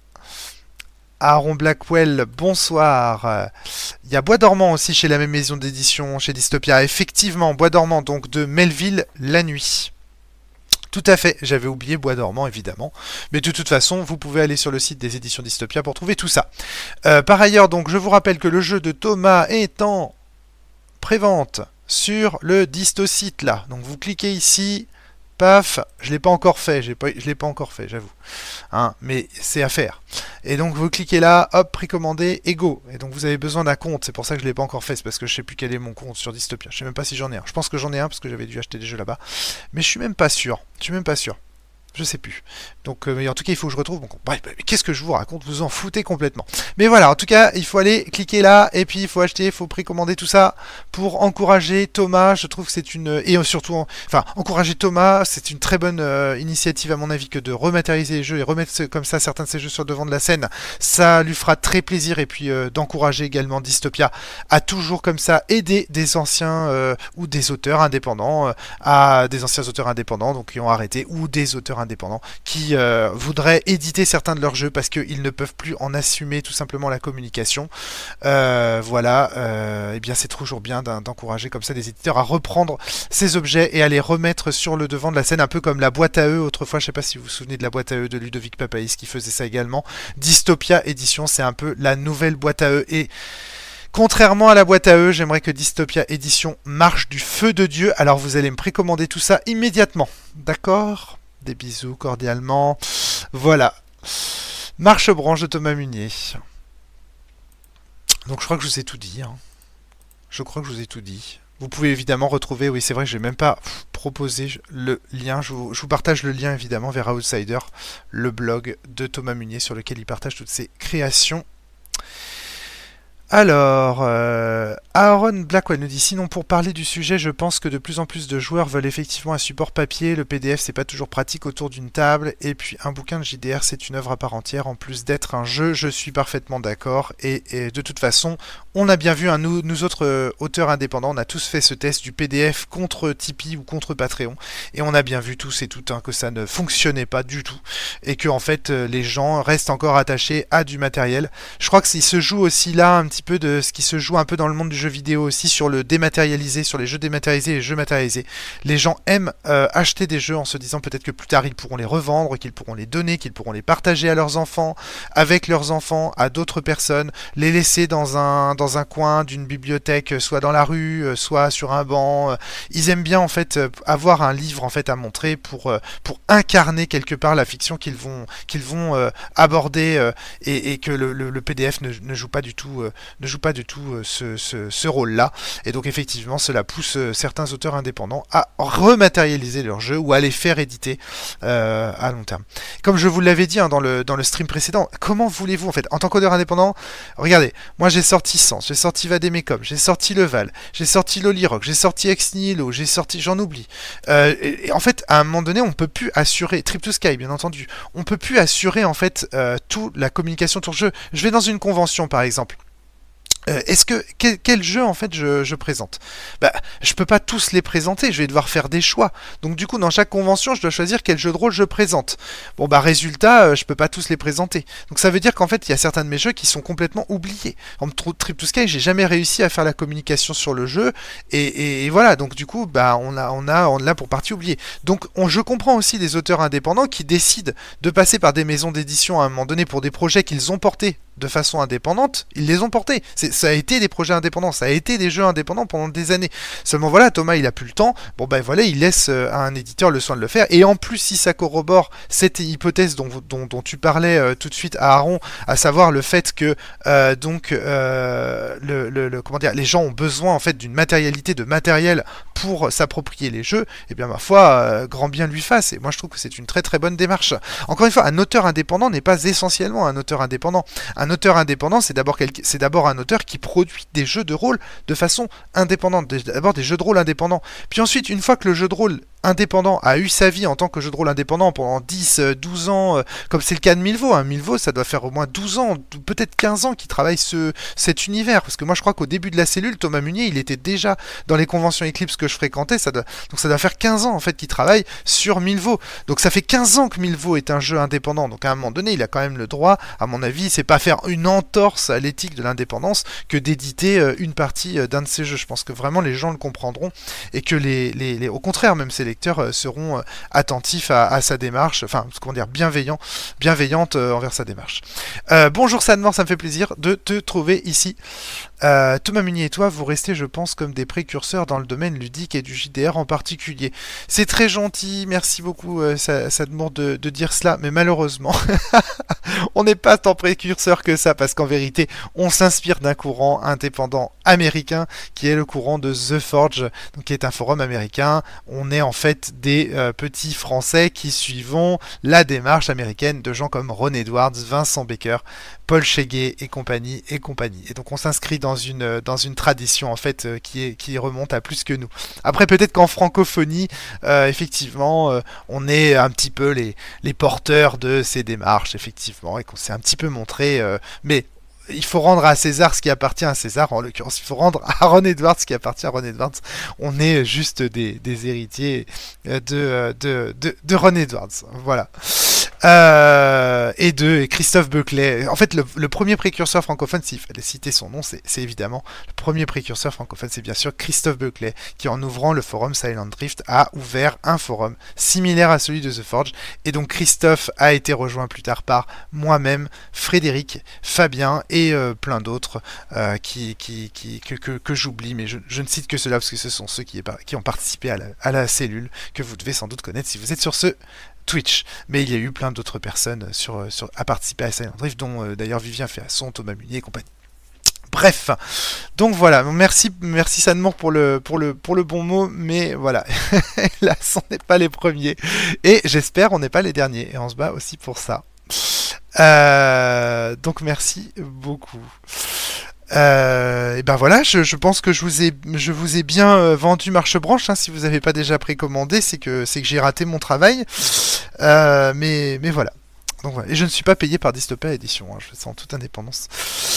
Aaron Blackwell, bonsoir. Il y a Bois dormant aussi chez la même maison d'édition, chez Dystopia. Effectivement, Bois dormant donc de Melville la nuit. Tout à fait, j'avais oublié Bois dormant évidemment, mais de toute façon vous pouvez aller sur le site des éditions Dystopia pour trouver tout ça. Euh, par ailleurs donc je vous rappelle que le jeu de Thomas est en prévente sur le Dystosite là, donc vous cliquez ici, paf, je l'ai pas encore fait, j'ai pas, je l'ai pas encore fait, j'avoue, hein, mais c'est à faire. Et donc vous cliquez là, hop, précommandé, et go. Et donc vous avez besoin d'un compte, c'est pour ça que je l'ai pas encore fait, c'est parce que je sais plus quel est mon compte sur Dystopia. Je sais même pas si j'en ai un. Je pense que j'en ai un parce que j'avais dû acheter des jeux là-bas, mais je suis même pas sûr. Je suis même pas sûr. Je sais plus. Donc, euh, mais en tout cas, il faut que je retrouve mon compte. Bref, mais qu'est-ce que je vous raconte? Vous en foutez complètement. Mais voilà, en tout cas, il faut aller cliquer là, et puis il faut acheter, il faut précommander tout ça pour encourager Thomas. Je trouve que c'est une... Et surtout, enfin, encourager Thomas, c'est une très bonne euh, initiative à mon avis que de rematérialiser les jeux et remettre ce, comme ça certains de ces jeux sur le devant de la scène. Ça lui fera très plaisir, et puis euh, d'encourager également Dystopia à toujours comme ça aider des anciens euh, ou des auteurs indépendants, euh, à des anciens auteurs indépendants, donc qui ont arrêté, ou des auteurs indépendants qui euh, voudraient éditer certains de leurs jeux parce qu'ils ne peuvent plus en assumer tout simplement la communication. Euh, voilà, euh, et bien c'est toujours bien d'encourager comme ça des éditeurs à reprendre ces objets et à les remettre sur le devant de la scène, un peu comme la boîte à eux autrefois. Je sais pas si vous vous souvenez de la boîte à eux de Ludovic Papaïs qui faisait ça également. Dystopia Édition, c'est un peu la nouvelle boîte à eux, et contrairement à la boîte à eux, j'aimerais que Dystopia Édition marche du feu de Dieu. Alors vous allez me précommander tout ça immédiatement, d'accord? Des bisous cordialement. Voilà. Marche-branche de Thomas Munier. Donc je crois que je vous ai tout dit. Hein. Je crois que je vous ai tout dit. Vous pouvez évidemment retrouver, oui c'est vrai que je n'ai même pas proposé le lien, je vous, je vous partage le lien évidemment vers Outsider, le blog de Thomas Munier sur lequel il partage toutes ses créations. Alors, euh, Aaron Blackwell nous dit, sinon pour parler du sujet, je pense que de plus en plus de joueurs veulent effectivement un support papier, le P D F c'est pas toujours pratique autour d'une table, et puis un bouquin de J D R c'est une œuvre à part entière, en plus d'être un jeu, je suis parfaitement d'accord, et, et de toute façon, on a bien vu, hein, nous, nous autres euh, auteurs indépendants, on a tous fait ce test du P D F contre Tipeee ou contre Patreon, et on a bien vu tous et toutes hein, que ça ne fonctionnait pas du tout, et que en fait euh, les gens restent encore attachés à du matériel. Je crois que s'il se joue aussi là un petit peu de ce qui se joue un peu dans le monde du jeu vidéo aussi sur le dématérialisé, sur les jeux dématérialisés et les jeux matérialisés. Les gens aiment euh, acheter des jeux en se disant peut-être que plus tard ils pourront les revendre, qu'ils pourront les donner, qu'ils pourront les partager à leurs enfants, avec leurs enfants, à d'autres personnes, les laisser dans un, dans un coin d'une bibliothèque, soit dans la rue, soit sur un banc. Ils aiment bien en fait avoir un livre en fait à montrer pour, pour incarner quelque part la fiction qu'ils vont, qu'ils vont euh, aborder euh, et, et que le, le, le P D F ne, ne joue pas du tout, euh, ne joue pas du tout euh, ce, ce, ce rôle-là. Et donc effectivement, cela pousse euh, certains auteurs indépendants à rematérialiser leurs jeux ou à les faire éditer euh, à long terme. Comme je vous l'avais dit hein, dans, le, dans le stream précédent, comment voulez-vous en fait, en tant qu'auteur indépendant, regardez, moi j'ai sorti Sens, j'ai sorti Vademecum, j'ai sorti Leval, j'ai sorti Lolirock, j'ai sorti Ex Nihilo, j'ai sorti, j'en oublie. Euh, et, et en fait, à un moment donné, on peut plus assurer, Trip to Sky bien entendu, on peut plus assurer en fait euh, toute la communication autour du jeu. Je vais dans une convention par exemple. Euh, est-ce que quel, quel jeu en fait je, je présente? Bah, je peux pas tous les présenter, je vais devoir faire des choix. Donc du coup, dans chaque convention, je dois choisir quel jeu de rôle je présente. Bon bah résultat, euh, je peux pas tous les présenter. Donc ça veut dire qu'en fait, il y a certains de mes jeux qui sont complètement oubliés. En Trip to Sky, j'ai jamais réussi à faire la communication sur le jeu et, et, et voilà. Donc du coup, bah on a on a on l'a pour partie oublié. Donc on, je comprends aussi des auteurs indépendants qui décident de passer par des maisons d'édition à un moment donné pour des projets qu'ils ont portés de façon indépendante, ils les ont portés. C'est, ça a été des projets indépendants, ça a été des jeux indépendants pendant des années. Seulement voilà, Thomas il a plus le temps, bon ben voilà, il laisse euh, à un éditeur le soin de le faire, et en plus si ça corrobore cette hypothèse dont, dont, dont tu parlais euh, tout de suite à Aaron, à savoir le fait que euh, donc euh, le, le, le, comment dire, les gens ont besoin en fait d'une matérialité, de matériel pour s'approprier les jeux, et bien ma foi, euh, grand bien lui fasse, et moi je trouve que c'est une très très bonne démarche. Encore une fois, un auteur indépendant n'est pas essentiellement un auteur indépendant. Un auteur indépendant, c'est d'abord, quel... c'est d'abord un auteur qui produit des jeux de rôle de façon indépendante, d'abord des jeux de rôle indépendants. Puis ensuite, une fois que le jeu de rôle indépendant a eu sa vie en tant que jeu de rôle indépendant pendant dix, douze ans, euh, comme c'est le cas de Milvaux. Hein. Milvaux, ça doit faire au moins douze ans, peut-être quinze ans qu'il travaille ce, cet univers. Parce que moi, je crois qu'au début de la cellule, Thomas Munier, il était déjà dans les conventions Eclipse que je fréquentais. Ça doit, donc ça doit faire quinze ans, en fait, qu'il travaille sur Milvaux. Donc ça fait quinze ans que Milvaux est un jeu indépendant. Donc à un moment donné, il a quand même le droit, à mon avis, c'est pas faire une entorse à l'éthique de l'indépendance que d'éditer euh, une partie euh, d'un de ces jeux. Je pense que vraiment les gens le comprendront et que les, les, les au contraire, même ces lecteurs euh, seront euh, attentifs à, à sa démarche, enfin, comment dire, bienveillants, bienveillantes euh, envers sa démarche. Euh, bonjour Sanmore, ça me fait plaisir de te trouver ici. Euh, Thomas Munier et toi, vous restez, je pense, comme des précurseurs dans le domaine ludique et du J D R en particulier. C'est très gentil, merci beaucoup, euh, ça, ça demande de, de dire cela, mais malheureusement, on n'est pas tant précurseur que ça, parce qu'en vérité, on s'inspire d'un courant indépendant américain, qui est le courant de The Forge, donc qui est un forum américain. On est en fait des euh, petits Français qui suivons la démarche américaine de gens comme Ron Edwards, Vincent Baker, Paul Cheguet et compagnie et compagnie. Et donc on s'inscrit dans une dans une tradition en fait euh, qui est qui remonte à plus que nous. Après peut-être qu'en francophonie, euh, effectivement, euh, on est un petit peu les les porteurs de ces démarches effectivement et qu'on s'est un petit peu montré, euh, mais il faut rendre à César ce qui appartient à César, en l'occurrence, il faut rendre à Ron Edwards ce qui appartient à Ron Edwards. On est juste des, des héritiers de, de, de, de Ron Edwards. Voilà. Euh, et de Christophe Buckley. En fait, le, le premier précurseur francophone, s'il fallait citer son nom, c'est, c'est évidemment le premier précurseur francophone, c'est bien sûr Christophe Buckley, qui en ouvrant le forum Silent Drift a ouvert un forum similaire à celui de The Forge. Et donc Christophe a été rejoint plus tard par moi-même, Frédéric, Fabien et euh, plein d'autres euh, qui, qui, qui, que, que, que j'oublie, mais je, je ne cite que cela parce que ce sont ceux qui, est, qui ont participé à la, à la cellule que vous devez sans doute connaître si vous êtes sur ce Twitch. Mais il y a eu plein d'autres personnes sur, sur, à participer à Silent Drift, dont euh, d'ailleurs Vivien Féasson, Thomas Munier et compagnie. Bref, donc voilà, merci, merci Sanmour pour le, pour, le, pour le bon mot, mais voilà, là, on n'est pas les premiers, et j'espère on n'est pas les derniers, et on se bat aussi pour ça. Euh, donc merci beaucoup. Euh, et ben voilà, je, je pense que je vous ai, je vous ai bien euh, vendu Marche-Branche, hein, si vous n'avez pas déjà précommandé, c'est que, c'est que j'ai raté mon travail, euh, mais, mais voilà. Donc voilà. Et je ne suis pas payé par Dystopia Édition, hein, je fais ça en toute indépendance.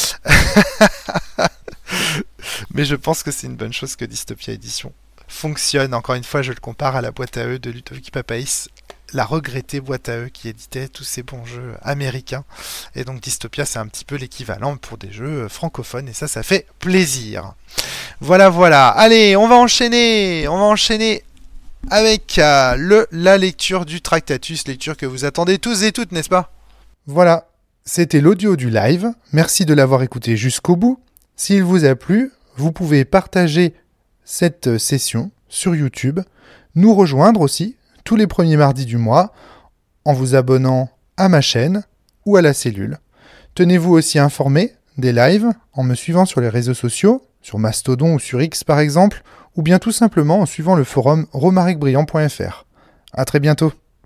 Mais je pense que c'est une bonne chose que Dystopia Édition fonctionne. Encore une fois, je le compare à la boîte à eux de Ludovic Papaïs, la regrettée boîte à eux qui éditait tous ces bons jeux américains. Et donc Dystopia, c'est un petit peu l'équivalent pour des jeux francophones, et ça, ça fait plaisir. Voilà, voilà. Allez, on va enchaîner, on va enchaîner avec euh, le, la lecture du Tractatus, lecture que vous attendez tous et toutes, n'est-ce pas ? Voilà, c'était l'audio du live. Merci de l'avoir écouté jusqu'au bout. S'il vous a plu, vous pouvez partager cette session sur YouTube, nous rejoindre aussi tous les premiers mardis du mois en vous abonnant à ma chaîne ou à la cellule. Tenez-vous aussi informé des lives en me suivant sur les réseaux sociaux, sur Mastodon ou sur X par exemple, ou bien tout simplement en suivant le forum romaric brillant point f r. À très bientôt.